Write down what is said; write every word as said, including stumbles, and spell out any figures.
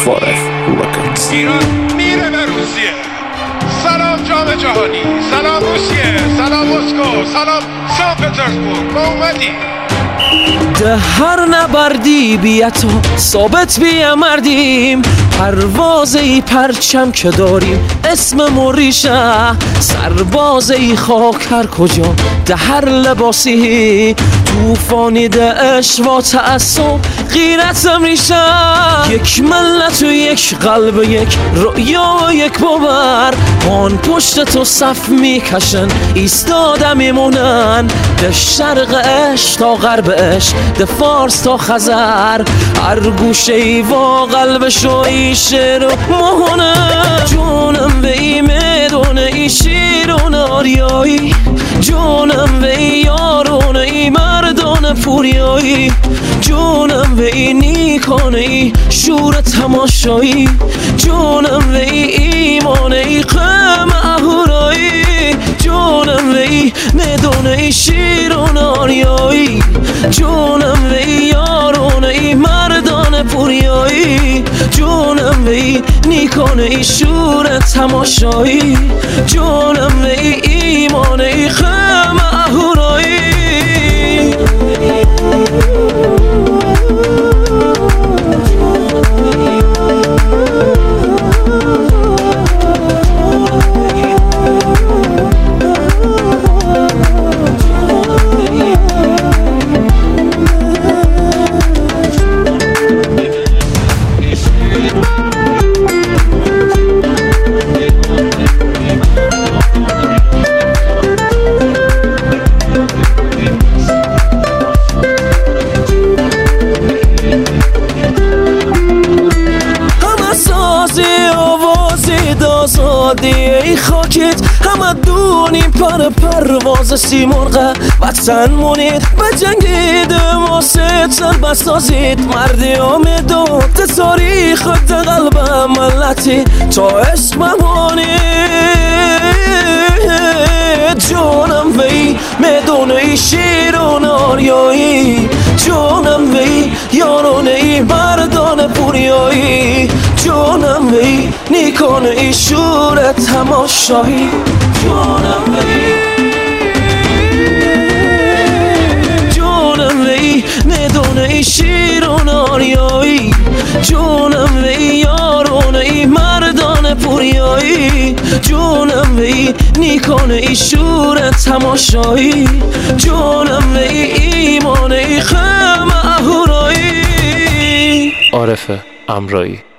فارف رکت. ایران میره به روسیه. سلام جام جهانی، سلام روسیه، سلام مسکو، سلام سن پترزبورگ. ما اومدیم. ده هر نبردی بیا تو ثابت بیا مردیم، پروازی پرچم که داریم اسم موریشه، سربازی خاک هر کجا ده هر لباسی، توفانی ده عشق و تعصب غیرتم ریشه، یک ملت و یک قلب یک رؤیا و یک باور، آن پشت تو صف میکشن ایستاده میمونن، ده شرق عشق تا غرب عشق، ده فارس تا خزر، هر گوشه ای و قلبش و ای شعر و مهونه، جونم به ای میدونه ای شیرون آریایی، جونم به ای یارونه ای مردان پوریایی، جونم به ای نیکانه ای شور تماشایی، جونم به ای ایمانه ای قم اهورایی، جونم به ای میدونه ای شیرون آریایی، جونم به ای یارونه ای مردان پوریایی، جونم به ای نیکانه ای شور تماشایی، جونم به ای ایمانه ای خم اهورایی. آزادی ای خاکت همه دونیم پر پرواز سیمرغ وطن مونید، به جنگید واسه سر بسازید مردی آمدود تاریخ ده قلب ملتی تا عشق بمانید، جونم وی میدونه ای شیرون آریایی، جونم وی یارونه ای مردان پوریایی، جونم وی نیکانه ای شور تماشایی، جونم وی جونم وی میدونه ای شیرون آریایی، جونم وی یارونه ای مردان پوریایی، جونم وی نیکانه ای شور تماشایی، جونم وی ایمانه ای خم اهورایی. عارف امرایی.